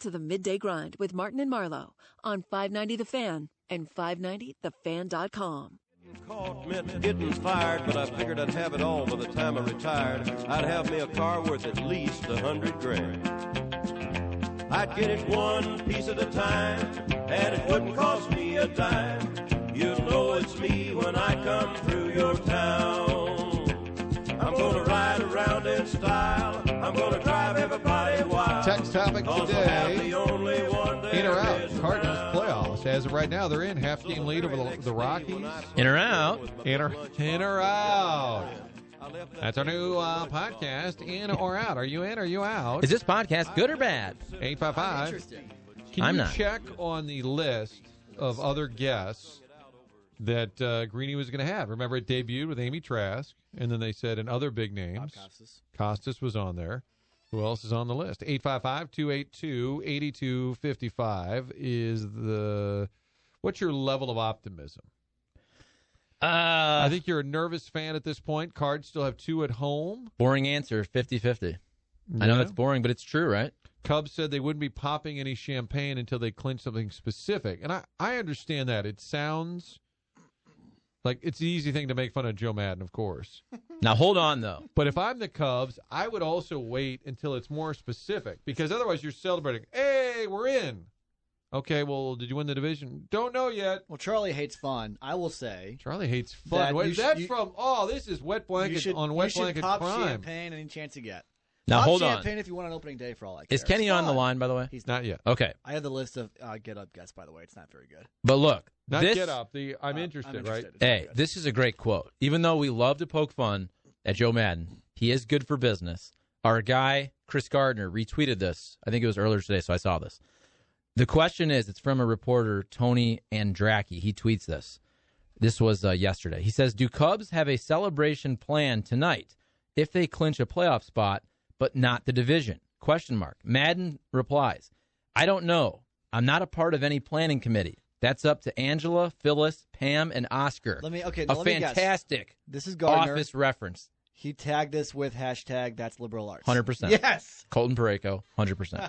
to the Midday Grind with Martin and Marlowe on 590 The Fan and 590thefan.com. Caught meant getting fired, but I figured I'd have it all by the time I retired. I'd have me a car worth at least $100,000. I'd get it one piece at a time, and it wouldn't cost me a dime. You'll know it's me when I come through your town. I'm gonna ride around in style. I'm gonna drive everybody wild. Text topic today: the only one in or out Cardinals playoffs. As of right now, they're in half-game lead over the Rockies. In or out? In or out. That's our new podcast, In or Out. Are you in or are you out? Is this podcast good or bad? 855. Can you check on the list of other guests that Greeny was going to have? Remember, it debuted with Amy Trask, and then they said in other big names. Costas was on there. Who else is on the list? 855-282-8255 is the... What's your level of optimism? I think you're a nervous fan at this point. Cards still have 2 at home. Boring answer, 50-50. I know that's boring, but it's true, right? Cubs said they wouldn't be popping any champagne until they clinch something specific. And I understand that. It sounds like it's the easy thing to make fun of Joe Madden, of course. Now, hold on, though. But if I'm the Cubs, I would also wait until it's more specific, because otherwise you're celebrating, hey, we're in. Okay, well, did you win the division? Don't know yet. Well, Charlie hates fun, I will say. Charlie hates fun. This is wet blanket on wet blanket crime. You should pop champagne any chance you get. Now, pop hold on. champagne if you want an opening day for all I care. Is Kenny on the line, by the way? He's not yet. Okay. I have the list of Get Up guests, by the way. It's not very good. But look. Get Up. I'm interested, right? Hey, this is a great quote. Even though we love to poke fun at Joe Madden, he is good for business. Our guy, Chris Gardner, retweeted this. I think it was earlier today, so I saw this. The question is, it's from a reporter, Tony Andracki. He tweets this. This was yesterday. He says, do Cubs have a celebration plan tonight if they clinch a playoff spot, but not the division? ? Madden replies, I don't know. I'm not a part of any planning committee. That's up to Angela, Phyllis, Pam, and Oscar. Let me fantastic This is Gardner. Office reference. He tagged this with hashtag that's liberal arts. 100%. Yes. Colton Parayko, 100%.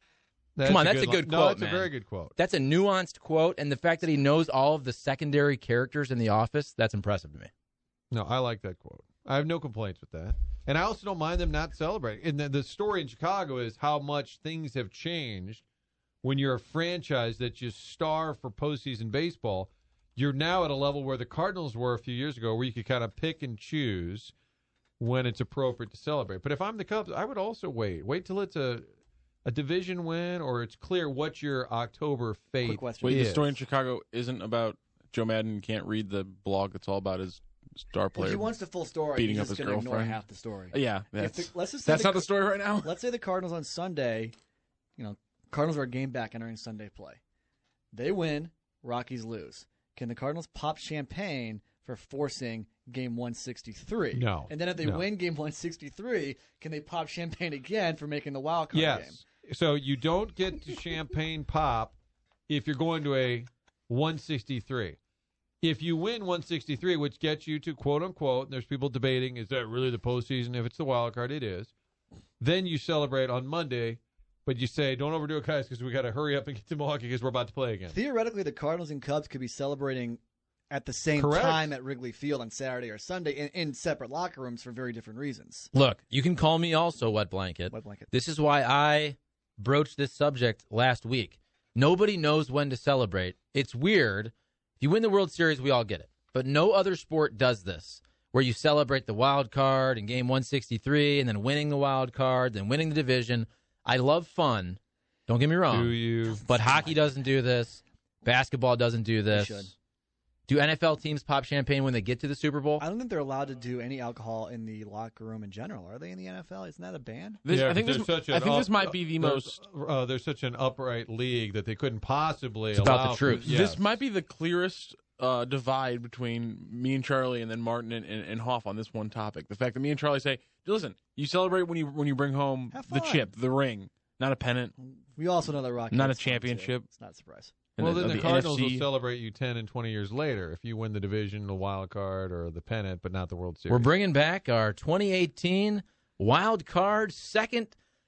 Come on, that's a good quote, No, that's man. a very good quote. That's a nuanced quote, and the fact that he knows all of the secondary characters in The Office, that's impressive to me. No, I like that quote. I have no complaints with that. And I also don't mind them not celebrating. And the story in Chicago is how much things have changed when you're a franchise that just starve for postseason baseball. You're now at a level where the Cardinals were a few years ago, where you could kind of pick and choose when it's appropriate to celebrate. But if I'm the Cubs, I would also wait. Wait till it's a division win, or it's clear what your October fate is. Wait, the story in Chicago isn't about Joe Madden can't read the blog. It's all about his star player. If he wants the full story, beating he's up just his going to ignore girlfriend. half the story. Yeah, that's not the story right now. Let's say the Cardinals on Sunday, Cardinals are a game back entering Sunday play. They win, Rockies lose. Can the Cardinals pop champagne for forcing game 163? No. And then if they win game 163, can they pop champagne again for making the wild card game? Yes. So you don't get to champagne pop if you're going to a 163. If you win 163, which gets you to quote-unquote, and there's people debating, is that really the postseason? If it's the wild card, it is. Then you celebrate on Monday, but you say, don't overdo it, guys, because we got to hurry up and get to Milwaukee because we're about to play again. Theoretically, the Cardinals and Cubs could be celebrating at the same time at Wrigley Field on Saturday or Sunday in separate locker rooms for very different reasons. Look, you can call me also Wet Blanket. This is why I broached this subject last week. Nobody knows when to celebrate. It's weird. If you win the World Series, we all get it. But no other sport does this, where you celebrate the wild card in game 163 and then winning the wild card, then winning the division. I love fun. Don't get me wrong. Do you? But hockey doesn't do this. Basketball doesn't do this. They should. Do NFL teams pop champagne when they get to the Super Bowl? I don't think they're allowed to do any alcohol in the locker room in general. Are they in the NFL? Isn't that a ban? I think this might be the most. There's such an upright league that they couldn't possibly it's allow. About the truth. Yes. This might be the clearest divide between me and Charlie, and then Martin and Hoff on this one topic. The fact that me and Charlie say, listen, you celebrate when you bring home the chip, the ring, not a pennant. We also know that Rocky not a championship. It's not a surprise. Well, then the Cardinals will celebrate you 10 and 20 years later if you win the division, the wild card, or the pennant, but not the World Series. We're bringing back our 2018 wild card second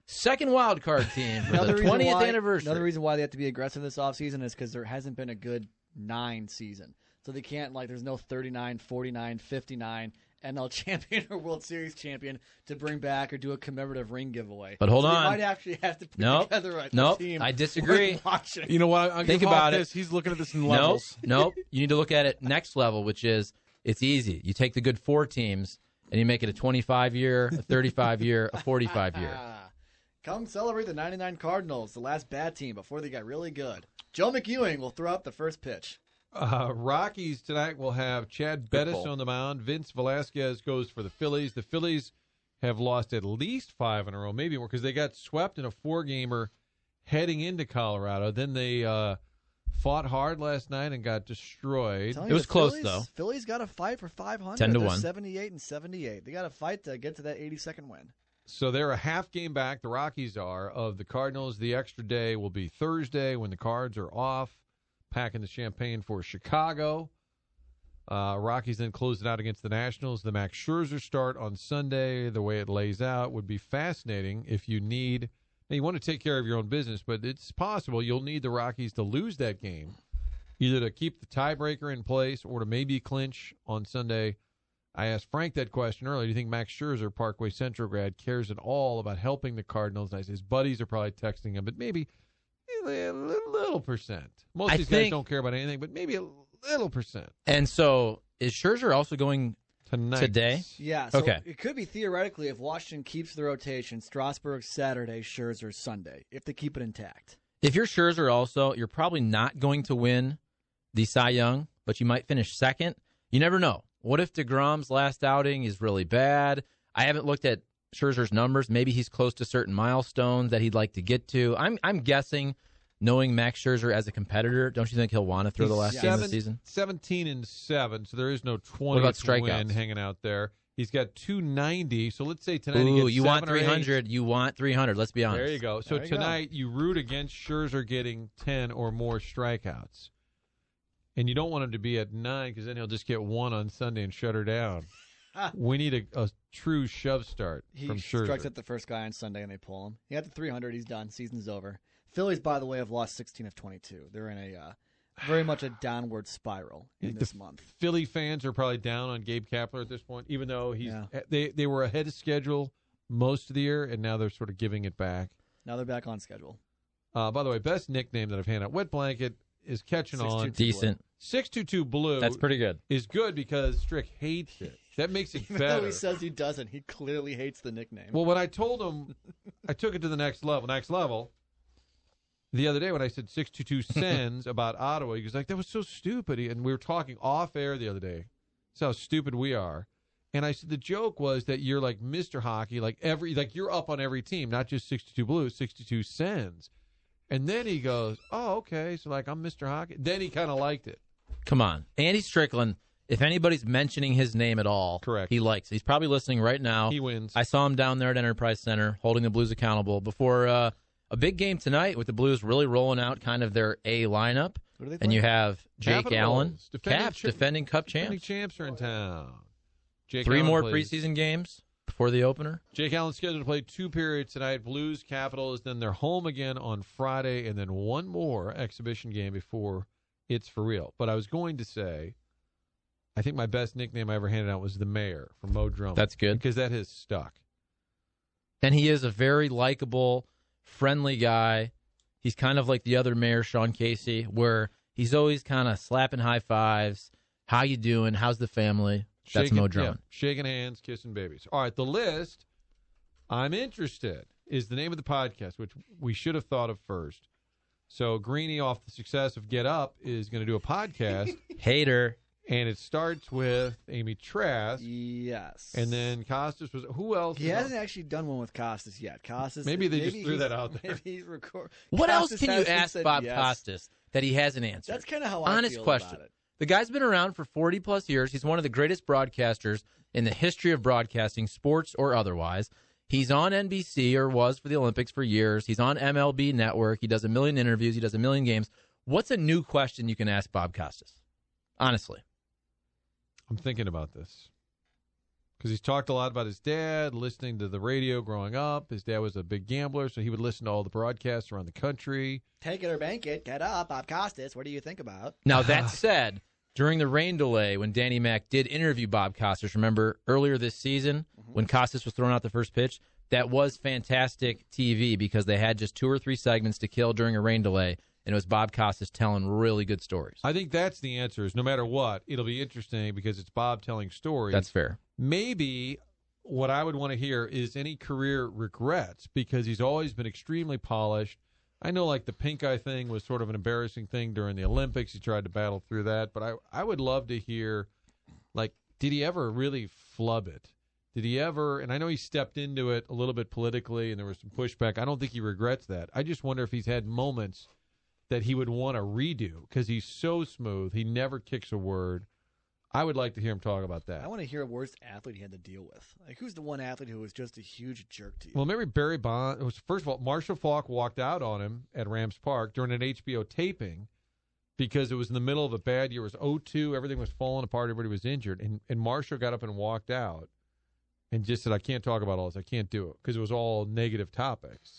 second wild card team for the 20th anniversary. Another reason why they have to be aggressive this offseason is because there hasn't been a good 9 season. So they can't, there's no 39, 49, 59 NL champion or World Series champion to bring back or do a commemorative ring giveaway. But hold on. They might actually have to put together a team. I disagree. You know what? Think about this. He's looking at this in levels. Nope. You need to look at it next level, which is it's easy. You take the good 4 teams and you make it a 25-year, a 35-year, a 45-year. Come celebrate the 99 Cardinals, the last bad team before they got really good. Joe McEwing will throw up the first pitch. Rockies tonight will have Chad Bettis on the mound. Vince Velasquez goes for the Phillies. The Phillies have lost at least 5 in a row, maybe more, because they got swept in a 4-gamer heading into Colorado. Then they fought hard last night and got destroyed. It was close, though. Phillies got to fight for 500. 10-1. 78 and 78. They got to fight to get to that 82nd win. So they're a half game back, the Rockies are, of the Cardinals. The extra day will be Thursday when the Cards are off, packing the champagne for Chicago. Rockies then close it out against the Nationals. The Max Scherzer start on Sunday. The way it lays out would be fascinating if you need – you want to take care of your own business, but it's possible you'll need the Rockies to lose that game, either to keep the tiebreaker in place or to maybe clinch on Sunday. I asked Frank that question earlier. Do you think Max Scherzer, Parkway Central grad, cares at all about helping the Cardinals? And I said his buddies are probably texting him, but maybe a little percent. Most of these guys don't care about anything, but maybe a little percent. And so is Scherzer also going tonight? Today? Yeah. So okay. It could be theoretically if Washington keeps the rotation, Strasburg Saturday, Scherzer Sunday, if they keep it intact. If you're Scherzer also, you're probably not going to win the Cy Young, but you might finish second. You never know. What if DeGrom's last outing is really bad? I haven't looked at Scherzer's numbers. Maybe he's close to certain milestones that he'd like to get to. I'm guessing, knowing Max Scherzer as a competitor, don't you think he'll want to throw the last game of the season? 17-7, so there is no 20th what about strikeouts? Win hanging out there. He's got 290, so let's say tonight he gets you 7 want 300. You want 300. Let's be honest. There you go. So tonight you root against Scherzer getting 10 or more strikeouts. And you don't want him to be at 9 because then he'll just get 1 on Sunday and shut her down. We need a true shove start from Scherzer. He strikes at the first guy on Sunday and they pull him. He had the 300. He's done. Season's over. Phillies, by the way, have lost 16 of 22. They're in a very much a downward spiral in this month. Philly fans are probably down on Gabe Kapler at this point, even though they were ahead of schedule most of the year, and now they're sort of giving it back. Now they're back on schedule. By the way, best nickname that I've handed out, Wet Blanket, is catching on. Decent. 622 Blue. That's pretty good. Is good because Strick hates it. That makes it better. Even though he says he doesn't, he clearly hates the nickname. Well, when I told him, I took it to the next level. The other day when I said 622 Sens about Ottawa, he was like, that was so stupid. And we were talking off air the other day. That's how stupid we are. And I said the joke was that you're like Mr. Hockey, like you're up on every team, not just 62 Blue, 62 Sens. And then he goes, oh, okay, so I'm Mr. Hockey. Then he kind of liked it. Come on. Andy Strickland, if anybody's mentioning his name at all, correct, he likes it. He's probably listening right now. He wins. I saw him down there at Enterprise Center holding the Blues accountable before a big game tonight with the Blues really rolling out kind of their A lineup. And you have Jake Allen, Caps, defending Cup champs. Defending champs are in town. Jake 3 Allen more plays preseason games before the opener. Jake Allen's scheduled to play 2 periods tonight. Blues, Capitals, then they're home again on Friday, and then 1 more exhibition game before it's for real. But I was going to say, I think my best nickname I ever handed out was the Mayor from Mo Drummond. That's good. Because that has stuck. And he is a very likable, friendly guy. He's kind of like the other mayor, Sean Casey, where he's always kind of slapping high fives. How you doing? How's the family? That's Mo Drummond. Yeah, shaking hands, kissing babies. All right, the list, I'm interested, is the name of the podcast, which we should have thought of first. So Greeny, off the success of Get Up, is going to do a podcast. Hater. And it starts with Amy Trask. Yes. And then Costas was, who else? He hasn't actually done one with Costas yet. Costas. Maybe they just threw that out there. Maybe he's What else can you ask Bob Costas that he hasn't answered? That's kind of how I Honest feel question. about it. The guy's been around for 40-plus years. He's one of the greatest broadcasters in the history of broadcasting, sports or otherwise. He's on NBC, or was for the Olympics, for years. He's on MLB Network. He does a million interviews. He does a million games. What's a new question you can ask Bob Costas? Honestly. I'm thinking about this. because he's talked a lot about his dad, listening to the radio growing up. His dad was a big gambler, so he would listen to all the broadcasts around the country. Take it or bank it. Get up. Bob Costas. What do you think about? Now, that said, during the rain delay, when Danny Mac did interview Bob Costas, remember earlier this season when Costas was throwing out the first pitch? That was fantastic TV because they had just 2 or 3 segments to kill during a rain delay, and it was Bob Costas telling really good stories. I think that's the answer is no matter what, it'll be interesting because it's Bob telling stories. That's fair. Maybe what I would want to hear is any career regrets because he's always been extremely polished. I know like the pink eye thing was sort of an embarrassing thing during the Olympics. He tried to battle through that. But I would love to hear, like, did he ever really flub it? Did he ever, and I know he stepped into it a little bit politically and there was some pushback. I don't think he regrets that. I just wonder if he's had moments that he would want to redo because he's so smooth. He never kicks a word. I would like to hear him talk about that. I want to hear a worst athlete he had to deal with. Like, who's the one athlete who was just a huge jerk to you? Well, maybe Barry Bonds. It was, first of all, Marshall Faulk walked out on him at Rams Park during an HBO taping because it was in the middle of a bad year. It was 0-2. Everything was falling apart. Everybody was injured. And Marshall got up and walked out and just said, I can't talk about all this. I can't do it because it was all negative topics.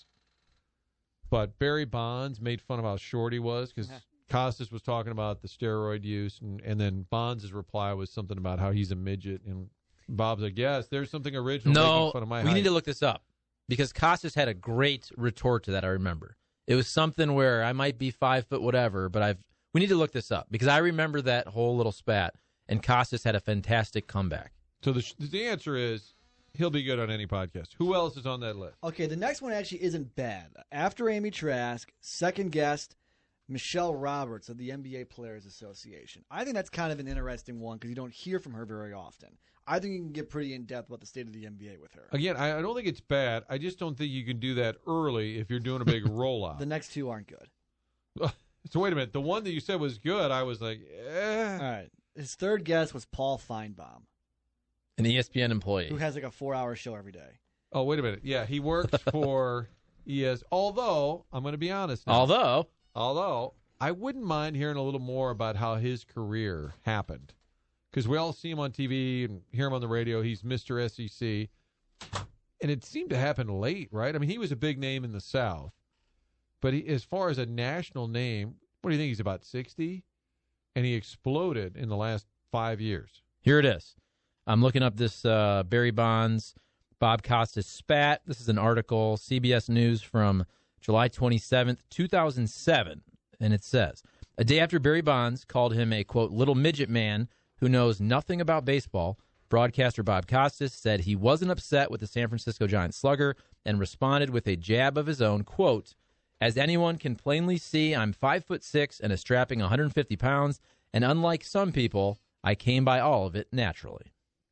But Barry Bonds made fun of how short he was because Costas was talking about the steroid use, and then Bonds' reply was something about how he's a midget. And Bob's like, yes, there's something original making fun of my height. We need to look this up because Costas had a great retort to that, I remember. It was something where I might be 5 foot whatever, but we need to look this up because I remember that whole little spat, and Costas had a fantastic comeback. So the answer is he'll be good on any podcast. Who else is on that list? Okay, the next one actually isn't bad. After Amy Trask, second guest, Michelle Roberts of the NBA Players Association. I think that's kind of an interesting one because you don't hear from her very often. I think you can get pretty in-depth about the state of the NBA with her. Again, I don't think it's bad. I just don't think you can do that early if you're doing a big rollout. The next 2 aren't good. So wait a minute. The one that you said was good, I was like, eh. All right. His third guest was Paul Feinbaum, An ESPN employee. who has like a 4-hour show every day. Oh, wait a minute. Yeah, he works for ES. Although, I'm going to be honest now. Although, I wouldn't mind hearing a little more about how his career happened. Because we all see him on TV and hear him on the radio. He's Mr. SEC. And it seemed to happen late, right? I mean, he was a big name in the South. But as far as a national name, what do you think? He's about 60? And he exploded in the last 5 years. Here it is. I'm looking up this Barry Bonds, Bob Costas spat. This is an article, CBS News from July 27th, 2007. And it says, a day after Barry Bonds called him a, quote, little midget man who knows nothing about baseball, broadcaster Bob Costas said he wasn't upset with the San Francisco Giants slugger and responded with a jab of his own, quote, as anyone can plainly see, I'm 5'6" and a strapping 150 pounds, and unlike some people, I came by all of it naturally.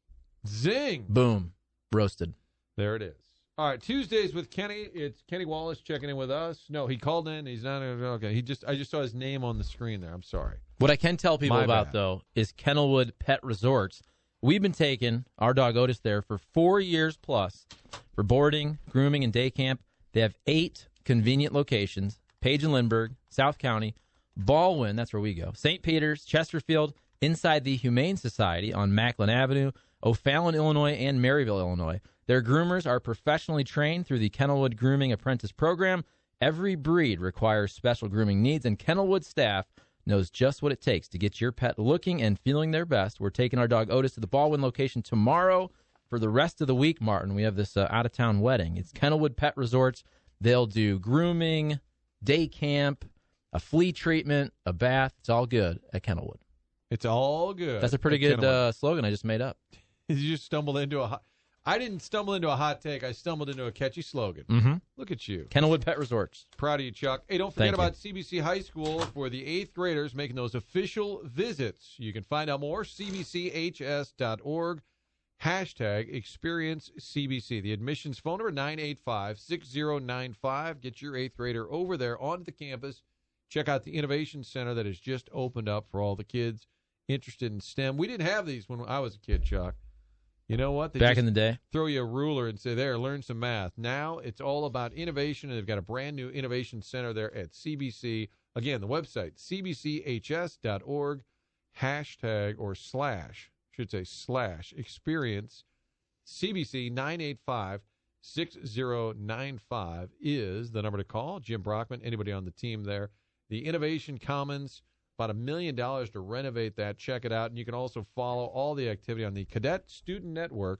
Zing! Boom. Roasted. There it is. All right, Tuesdays with Kenny. It's Kenny Wallace checking in with us. No, he called in. He's not. Okay, I just saw his name on the screen there. I'm sorry. What I can tell people My about, bad. though, is Kennelwood Pet Resorts. We've been taking our dog Otis there for 4 years plus for boarding, grooming, and day camp. They have 8 convenient locations: Page and Lindbergh, South County, Baldwin, that's where we go, St. Peter's, Chesterfield, inside the Humane Society on Macklin Avenue, O'Fallon, Illinois, and Maryville, Illinois. Their groomers are professionally trained through the Kennelwood Grooming Apprentice Program. Every breed requires special grooming needs, and Kennelwood staff knows just what it takes to get your pet looking and feeling their best. We're taking our dog Otis to the Baldwin location tomorrow. For the rest of the week, Martin, we have this out-of-town wedding. It's Kennelwood Pet Resorts. They'll do grooming, day camp, a flea treatment, a bath. It's all good at Kennelwood. It's all good. That's a pretty good slogan I just made up. You just stumbled into a hot... I didn't stumble into a hot take. I stumbled into a catchy slogan. Mm-hmm. Look at you. Kennelwood Pet Resorts. Proud of you, Chuck. Hey, don't forget Thank you. about CBC High School for the 8th graders making those official visits. You can find out more, cbchs.org, #experience CBC. The admissions phone number, 985-6095. Get your 8th grader over there onto the campus. Check out the Innovation Center that has just opened up for all the kids interested in STEM. We didn't have these when I was a kid, Chuck. You know what? They Back just in the day. throw you a ruler and say, there, learn some math. Now it's all about innovation, and they've got a brand new innovation center there at CBC. Again, the website, cbchs.org, # or / experience CBC 985-6095 is the number to call. Jim Brockman, anybody on the team there. The Innovation Commons, about $1 million to renovate that. Check it out. And you can also follow all the activity on the Cadet Student Network,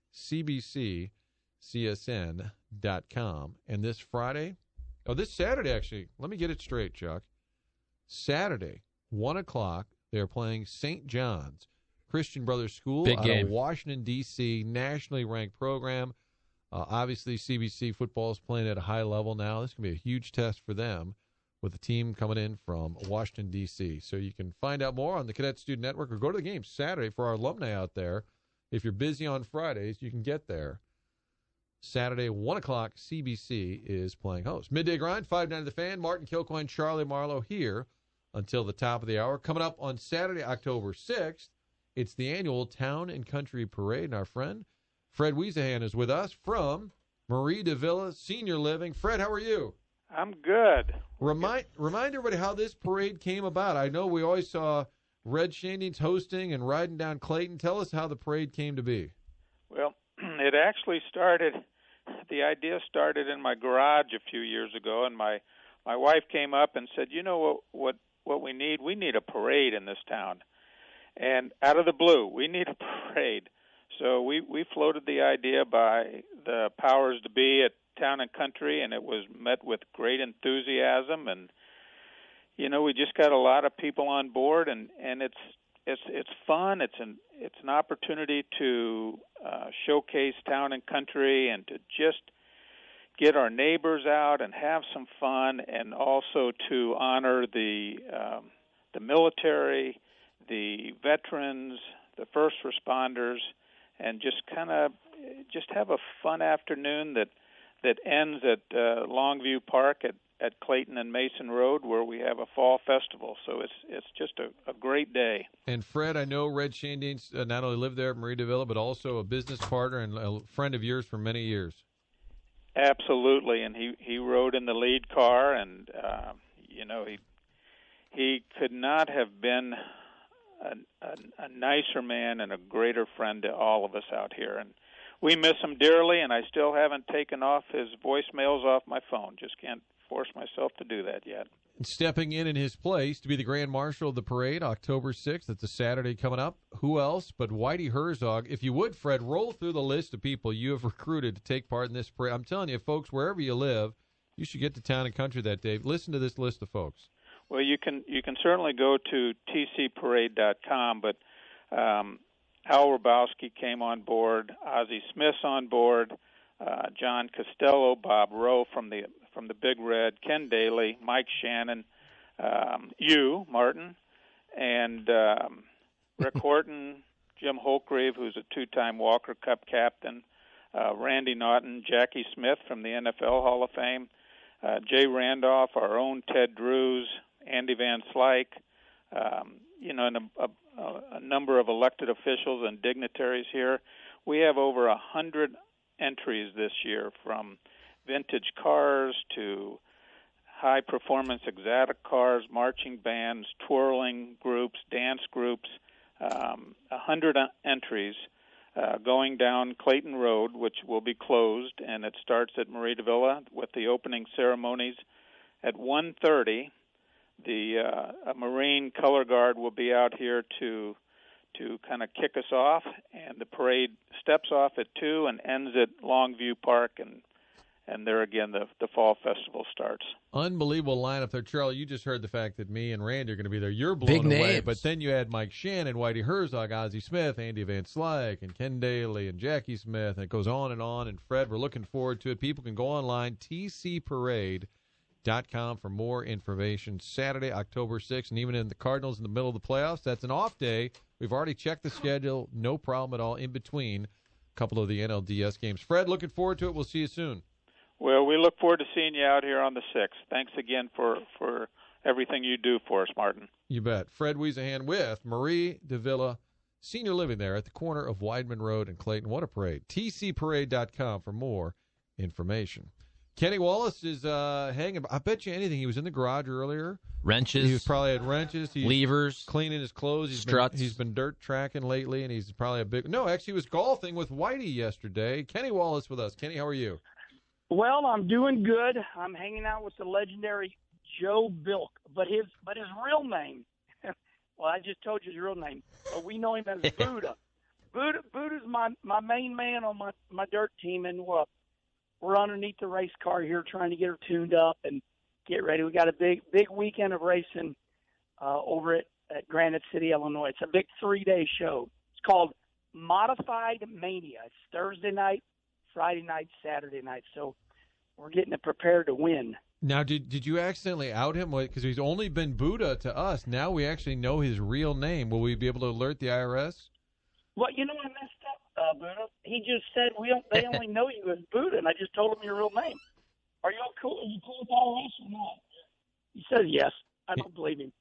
cbccsn.com. And this Saturday, actually, let me get it straight, Chuck. Saturday, 1 o'clock, they're playing St. John's Christian Brothers School Big out game. of Washington, D.C., nationally ranked program. Obviously, CBC football is playing at a high level now. This is going to be a huge test for them with the team coming in from Washington, D.C. So you can find out more on the Cadet Student Network or go to the game Saturday for our alumni out there. If you're busy on Fridays, you can get there. Saturday, 1 o'clock, CBC is playing host. Midday Grind, 590 The Fan. Martin Kilcoyne, Charlie Marlowe here until the top of the hour. Coming up on Saturday, October 6th, it's the annual Town and Country Parade. And our friend Fred Wiesahan is with us from Marie de Villa Senior Living. Fred, how are you? I'm good. Remind everybody how this parade came about. I know we always saw Red Shandings hosting and riding down Clayton. Tell us how the parade came to be. Well, it actually the idea started in my garage a few years ago, and my wife came up and said, you know what we need? We need a parade in this town. And out of the blue, we need a parade. So we floated the idea by the powers to be at Town and Country, and it was met with great enthusiasm. And we just got a lot of people on board, and it's fun. It's an opportunity to showcase Town and Country and to just get our neighbors out and have some fun, and also to honor the military, the veterans, the first responders, and just have a fun afternoon that ends at Longview Park at Clayton and Mason Road, where we have a fall festival. So it's just a great day. And Fred, I know Red Shandings not only lived there at Marie de Villa, but also a business partner and a friend of yours for many years. Absolutely, and he rode in the lead car, and he could not have been a nicer man and a greater friend to all of us out here. And we miss him dearly, and I still haven't taken off his voicemails off my phone. Just can't force myself to do that yet. Stepping in his place to be the Grand Marshal of the parade, October 6th. It's a Saturday coming up. Who else but Whitey Herzog? If you would, Fred, roll through the list of people you have recruited to take part in this parade. I'm telling you, folks, wherever you live, you should get to Town and Country that day. Listen to this list of folks. Well, you can certainly go to tcparade.com, but Al Rabowski came on board, Ozzie Smith's on board, John Costello, Bob Rowe from the Big Red, Ken Daly, Mike Shannon, you, Martin, and Rick Horton, Jim Holtgreave, who's a two-time Walker Cup captain, Randy Naughton, Jackie Smith from the NFL Hall of Fame, Jay Randolph, our own Ted Drews, Andy Van Slyke, and a number of elected officials and dignitaries here. We have over 100 entries this year, from vintage cars to high-performance exotic cars, marching bands, twirling groups, dance groups, 100 entries going down Clayton Road, which will be closed, and it starts at Marie de Villa with the opening ceremonies at 1:30. A Marine Color Guard will be out here to kind of kick us off, and the parade steps off at 2 and ends at Longview Park, and there again the fall festival starts. Unbelievable lineup there, Charlie. You just heard the fact that me and Randy are going to be there. You're blown Big away, names. but then you had Mike Shannon, Whitey Herzog, Ozzie Smith, Andy Van Slyke, and Ken Daly, and Jackie Smith, and it goes on. And Fred, we're looking forward to it. People can go online, tcparade.com for more information. Saturday, October 6th, and even in the Cardinals in the middle of the playoffs, that's an off day. We've already checked the schedule. No problem at all in between a couple of the NLDS games. Fred, looking forward to it. We'll see you soon. Well, we look forward to seeing you out here on the 6th. Thanks again for everything you do for us, Martin. You bet. Fred Wiesahan with Marie de Villa Senior Living there at the corner of Weidman Road and Clayton. What a parade. tcparade.com for more information. Kenny Wallace is hanging. I bet you anything. He was in the garage earlier. Wrenches. He was probably had wrenches. He's levers. Cleaning his clothes. Struts. He's been dirt tracking lately, and he's probably a big. No, actually, he was golfing with Whitey yesterday. Kenny Wallace with us. Kenny, how are you? Well, I'm doing good. I'm hanging out with the legendary Joe Bilk, but his real name. Well, I just told you his real name, but we know him as Buddha. Buddha's my main man on my dirt team, and we're underneath the race car here trying to get her tuned up and get ready. We got a big weekend of racing over at Granite City, Illinois. It's a big 3-day show. It's called Modified Mania. It's Thursday night, Friday night, Saturday night. So we're getting it prepared to win. Now, did you accidentally out him? Because he's only been Buddha to us. Now we actually know his real name. Will we be able to alert the IRS? Well, I messed up, Buddha. He just said they only know you as Buddha, and I just told him your real name. Are you cool? Are you cool with IRS or not? He says yes. I don't believe him.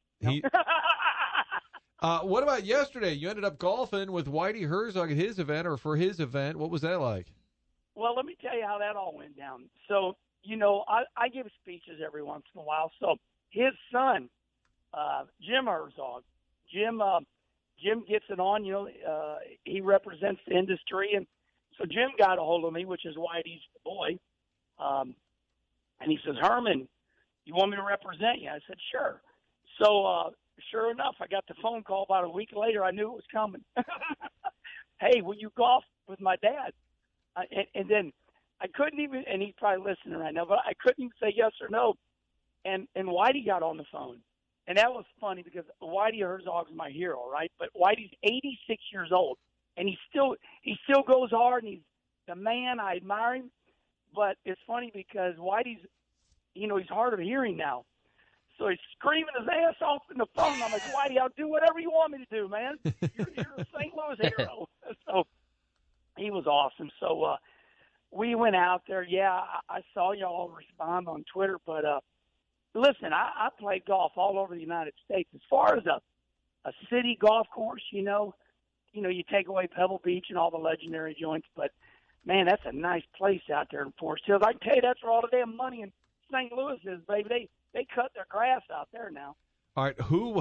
What about yesterday? You ended up golfing with Whitey Herzog at his event, or for his event. What was that like? Well, let me tell you how that all went down. So, I give speeches every once in a while. So his son, Jim Herzog, Jim gets it on. He represents the industry, and so Jim got a hold of me, which is Whitey's boy, and he says, "Herman, you want me to represent you?" I said, "Sure." So sure enough, I got the phone call about a week later. I knew it was coming. Hey, will you golf with my dad? And then I couldn't even, and he's probably listening right now, but I couldn't even say yes or no. And Whitey got on the phone. And that was funny because Whitey Herzog's my hero, right? But Whitey's 86 years old, and he still goes hard, and he's the man. I admire him. But it's funny because Whitey's, he's hard of hearing now. So he's screaming his ass off in the phone. I'm like, Whitey, I'll do whatever you want me to do, man. You're a St. Louis hero. So he was awesome. So we went out there. Yeah, I saw y'all respond on Twitter, but listen, I played golf all over the United States. As far as a city golf course, you take away Pebble Beach and all the legendary joints, but man, that's a nice place out there in Forest Hills. I can tell you that's where all the damn money in St. Louis is, baby. They cut their grass out there now. All right, who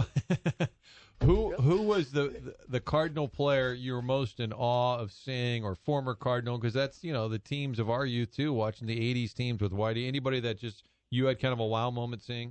was the Cardinal player you were most in awe of seeing, or former Cardinal? Because that's the teams of our youth too. Watching the '80s teams with Whitey. Anybody that just you had kind of a wow moment seeing?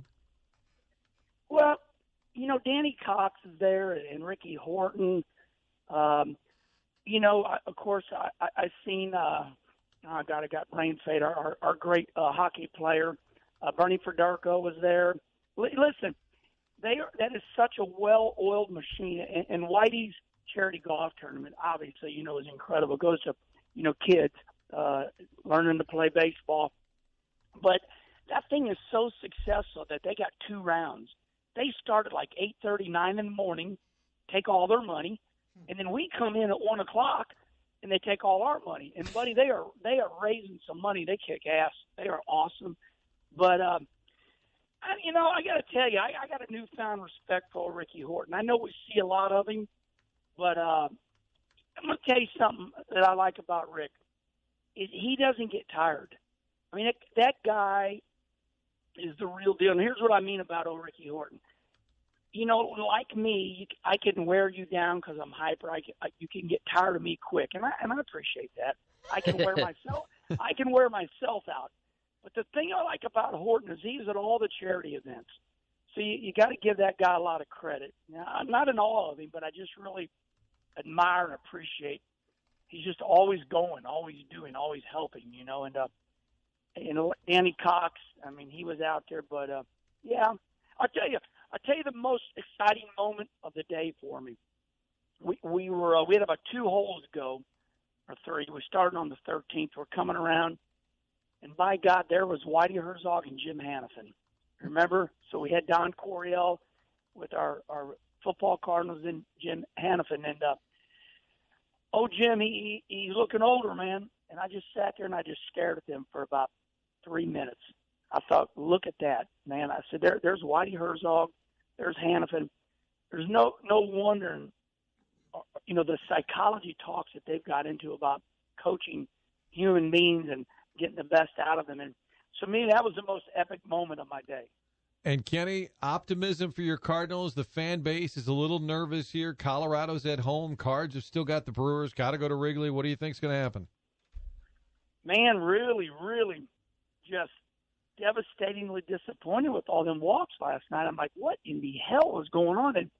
Well, Danny Cox is there, and Ricky Horton. Of course, I seen. I got brain fade. Our great hockey player, Bernie Federko was there. Listen, that is such a well-oiled machine, and Whitey's charity golf tournament, obviously, is incredible. It goes to, kids learning to play baseball, but that thing is so successful that they got 2 rounds. They start at like 8:39 in the morning, take all their money, and then we come in at 1 o'clock, and they take all our money. And buddy, they are raising some money. They kick ass. They are awesome. But I got to tell you, I got a newfound respect for Ricky Horton. I know we see a lot of him, but I'm going to tell you something that I like about Rick. Is he doesn't get tired. I mean, that guy is the real deal. And here's what I mean about old Ricky Horton. Like me, I can wear you down because I'm hyper. You can get tired of me quick, and I appreciate that. I can wear myself out. But the thing I like about Horton is he's at all the charity events. So you got to give that guy a lot of credit. Now, I'm not in awe of him, but I just really admire and appreciate. He's just always going, always doing, always helping, And Danny Cox, I mean, he was out there. But, yeah, I'll tell you the most exciting moment of the day for me. We had about 2 holes to go, or 3. We started on the 13th. We're coming around. And by God, there was Whitey Herzog and Jim Hanifin. Remember? So we had Don Coryell with our football Cardinals and Jim Hanifin. And, Jim, he's looking older, man. And I just sat there and I just stared at him for about 3 minutes. I thought, look at that, man. I said, there's Whitey Herzog. There's Hanifin. There's no wonder, the psychology talks that they've got into about coaching human beings and getting the best out of them. And to me, that was the most epic moment of my day. And Kenny, optimism for your Cardinals. The fan base is a little nervous here. Colorado's at home. Cards have still got the Brewers. Got to go to Wrigley. What do you think's going to happen? Man, really, really just devastatingly disappointed with all them walks last night. I'm like, what in the hell is going on? And,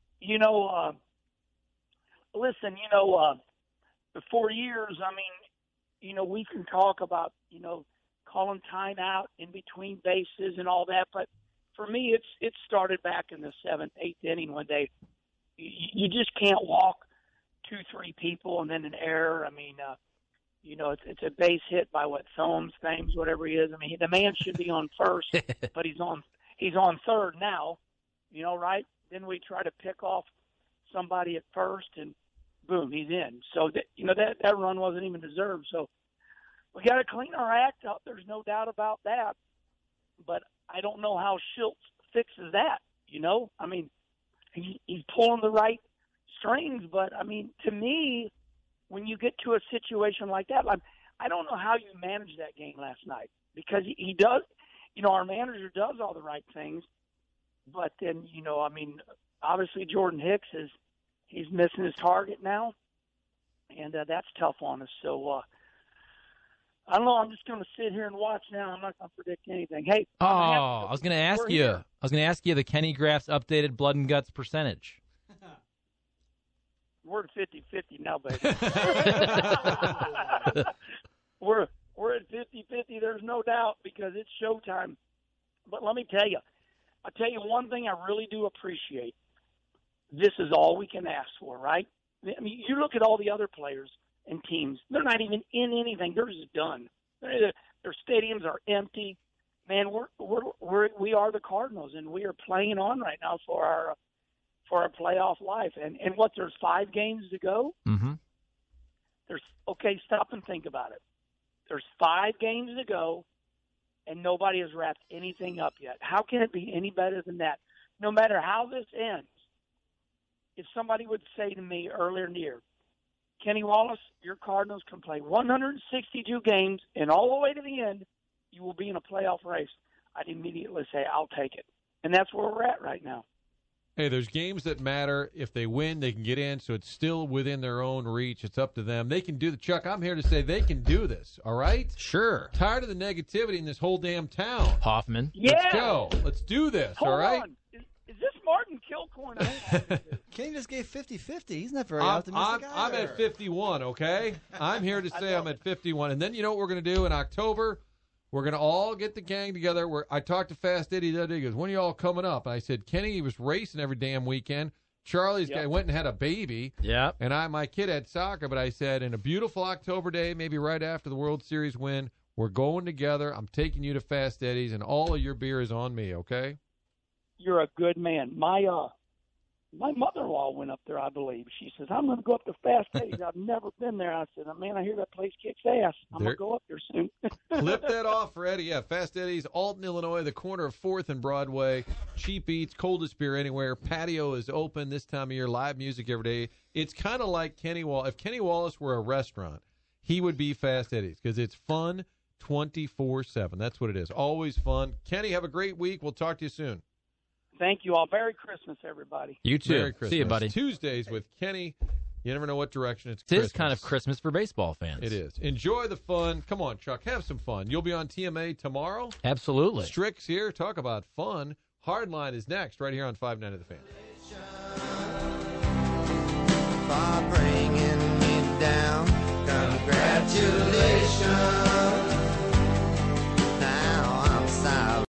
listen, for years, I mean, we can talk about, calling time out in between bases and all that, but for me, it started back in the 7th, 8th inning one day. You just can't walk 2-3 people and then an error. I mean, it's a base hit by Thomes, whatever he is. I mean, the man should be on first, but he's on third now. Right? Then we try to pick off somebody at first, and boom, he's in. So that run wasn't even deserved. So we got to clean our act up. There's no doubt about that. But I don't know how Schultz fixes that. I mean, he's pulling the right strings, but I mean, to me, when you get to a situation like that, I don't know how you managed that game last night, because he does, our manager does all the right things, but then, I mean, obviously Jordan Hicks he's missing his target now, and that's tough on us. So, I don't know. I'm just going to sit here and watch now. I'm not going to predict anything. Hey. I was going to ask you. I was going to ask you the Kenny Graff's updated blood and guts percentage. We're at 50-50 now, baby. we're at 50-50. There's no doubt, because it's showtime. But let me tell you, I'll tell you one thing I really do appreciate. This is all we can ask for, right? I mean, you look at all the other players and teams, they're not even in anything. They're just done. Their stadiums are empty. Man, we are the Cardinals, and we are playing on right now for our playoff life. And there's 5 games to go? Mm-hmm. Stop and think about it. There's 5 games to go, and nobody has wrapped anything up yet. How can it be any better than that? No matter how this ends, if somebody would say to me earlier in the year, Kenny Wallace, your Cardinals can play 162 games, and all the way to the end, you will be in a playoff race, I'd immediately say, I'll take it. And that's where we're at right now. Hey, there's games that matter. If they win, they can get in, so it's still within their own reach. It's up to them. They can do the Chuck, I'm here to say they can do this, all right? Sure. Tired of the negativity in this whole damn town. Hoffman. Yeah. Let's go. Let's do this, all right? Hold on. Is this Martin Kilcoyne? Kenny just gave 50-50. He's not very optimistic I'm either. at 51, okay? I'm here to say I'm at 51. And then you know what we're going to do in October? We're going to all get the gang together. I talked to Fast Eddie the other day. He goes, when are you all coming up? And I said, Kenny, he was racing every damn weekend. Charlie's guy went and had a baby. Yeah. And my kid had soccer, but I said, in a beautiful October day, maybe right after the World Series win, we're going together. I'm taking you to Fast Eddie's, and all of your beer is on me, okay? You're a good man. My mother-in-law went up there, I believe. She says, I'm going to go up to Fast Eddie's. I've never been there. I said, man, I hear that place kicks ass. I'm going to go up there soon. Clip that off for Eddie. Yeah, Fast Eddie's, Alton, Illinois, the corner of 4th and Broadway. Cheap eats, coldest beer anywhere. Patio is open this time of year. Live music every day. It's kind of like Kenny Wallace. If Kenny Wallace were a restaurant, he would be Fast Eddie's, because it's fun 24/7. That's what it is. Always fun. Kenny, have a great week. We'll talk to you soon. Thank you all. Merry Christmas, everybody. You too. Merry Christmas. See you, buddy. Tuesdays with Kenny. You never know what direction it's It Christmas. is kind of Christmas for baseball fans. It is. Enjoy the fun. Come on, Chuck. Have some fun. You'll be on TMA tomorrow. Absolutely. Strix here. Talk about fun. Hardline is next right here on 590 The Fan. For bringing me down. Congratulations.